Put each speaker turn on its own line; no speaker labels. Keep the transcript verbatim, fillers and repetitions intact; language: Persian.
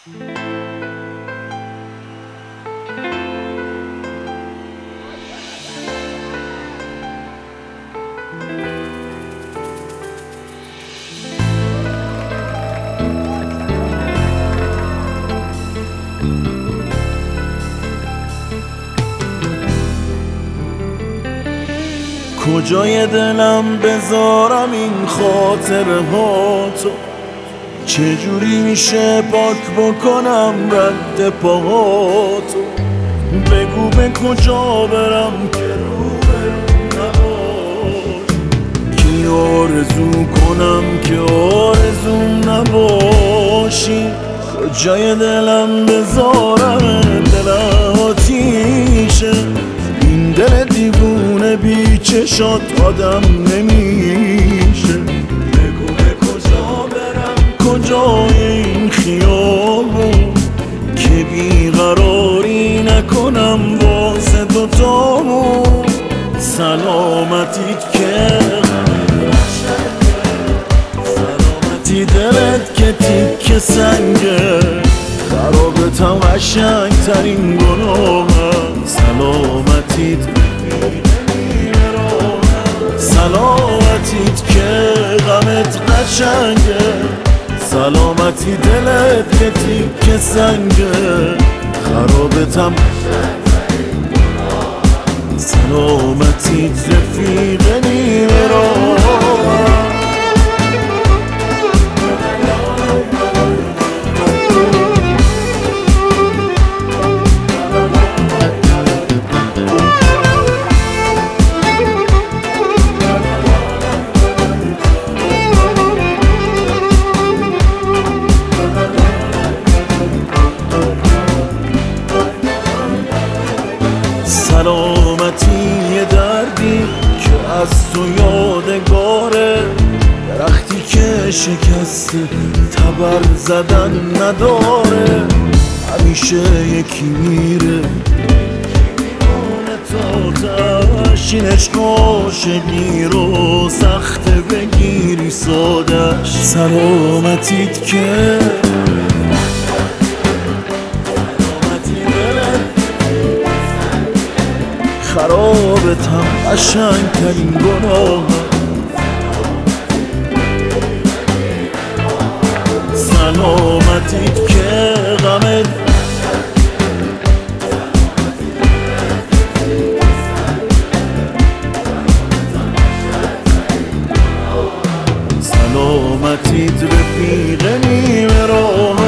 کجای دلم بذارم این خاطره ها تو؟ چجوری میشه پاک بکنم رد پاهاتو؟ بگو به کجا برم که روبرو نباش، کی آرزو کنم که آرزوم نباشی. کجای دلم بذارم دل آتیشه، این دل دیوونه بی چشات آدم نمیشه. بگو به کجا برم، کجای این خیابون که بیقراری نکنم واسه دوتامون. سلامتیت که سلامتی دلت که تیک سنگه، خرابتم قشنگ ترین گناهم. سلامتیت سلامتیت که غمت قشنگه، سلامتی دلت که تیک سنگه، خرابتم سلامتیت رفیق نیمه راه. سلامتی یه دردی که از تو یادگاره، درختی که شکسته تبر زدن نداره. همیشه یکی میره تا تشین عشق عاشقی رو سخته بگیری سادش. سلامتیت که خرابتم قشنگ ترین گناهم. سلامتیت که غمت سلامتیت رفیق نیمه راه.